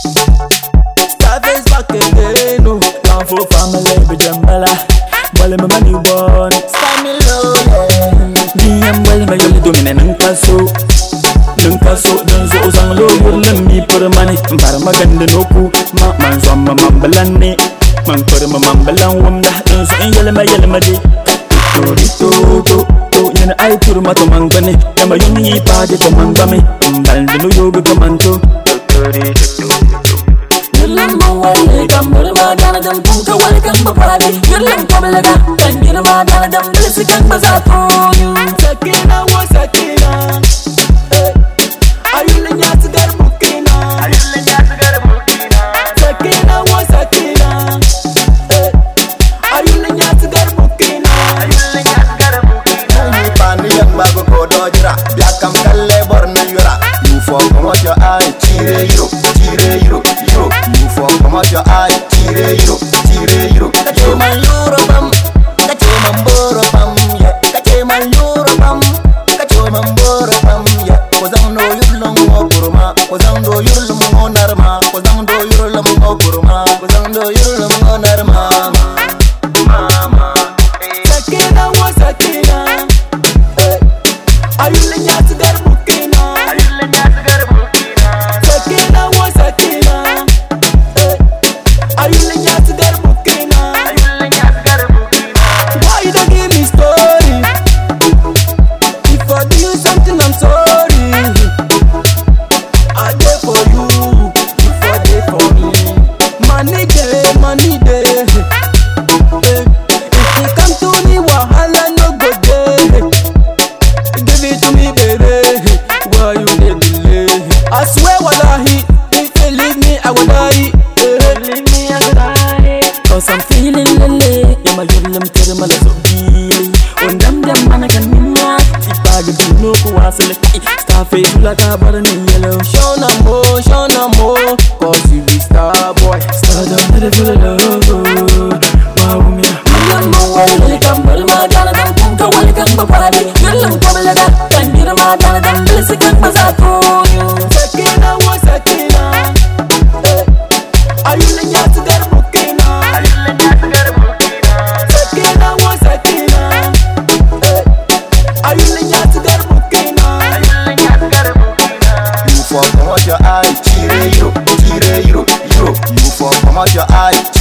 Starface back again, no. Down for family, be jambala. Well, my money born. Stand me low, yeah. Me and well, my yoli dominant nuncaso. Nuncaso, don't so sang low, you let me put a money. Paramagan the noku, man, so my mambalane. Man, put a mambalan wonder, don't so in yellow, day. Yen ay pur ma to mangane yama yuni paade to mangame mbalde no yoga kamanto yullam wale kambar ma dana dam punka wale kamba paade yullam kabalaga tangira ma dana dam bilsi kan bazato sakina wa sakina ayulle nyat gar bukina sakina wa sakina ayulle nyat gar bukina Bago ko dojira Biakam kalle borna yura You for come out your eye Chire yiro You for come out your eye Chire yiro Kache man yuro bam Kache man boro bam Kache man yuro bam Kache man boro bam Kozang do yurlum ngo burma Kozang do yurlum ngo narma Kozang do yurlum ngo burma Kozang do yurlum ngo narma Mama Sakina wa sakina ayulle nyat gar bukina sakina wa sakina ayulle nyat gar bukina why you don't give me story if I do you something I'm sorry I dey for you you for dey for me money dey if you come to me wahala no go dey. Give it to me, baby. Why you dey delay? I swear, wallahi, if you leave me, I will die. Leave me, I will die. Cause I'm feeling lele. Yama yulam tere mala so bili. Ondam dem mana kan minna. Ipaga dino kuwasele. Starface ulata barani yellow. Shona mo. Cause you be star boy. Star down to the full of love. Wow, me. Yama wale kambar magana dam punka wale kamba padi. Yullam kabalaga tangira ma dana dam bilsi kan bazato. Sakina wa sakina. Ayulle nyat gar bukina. Sakina wa sakina. Ayulle nyat gar bukina. You for come out your eye, chire yiro. You for come out your eye.